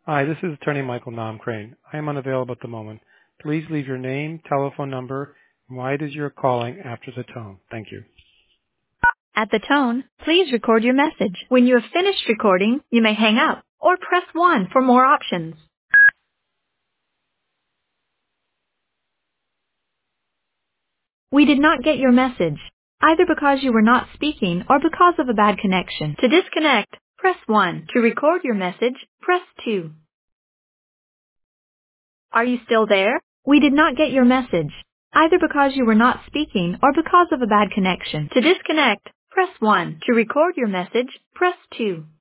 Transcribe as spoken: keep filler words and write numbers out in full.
Hi, this is Attorney Michael Nom Crane. I am unavailable at the moment. Please leave your name, telephone number, and why it is you're calling after the tone. Thank you. At the tone, please record your message. When you have finished recording, you may hang up or press one for more options. We did not get your message, either because you were not speaking or because of a bad connection. To disconnect, press one. To record your message, press two. Are you still there? We did not get your message, either because you were not speaking or because of a bad connection. To disconnect, press one. To record your message, press two.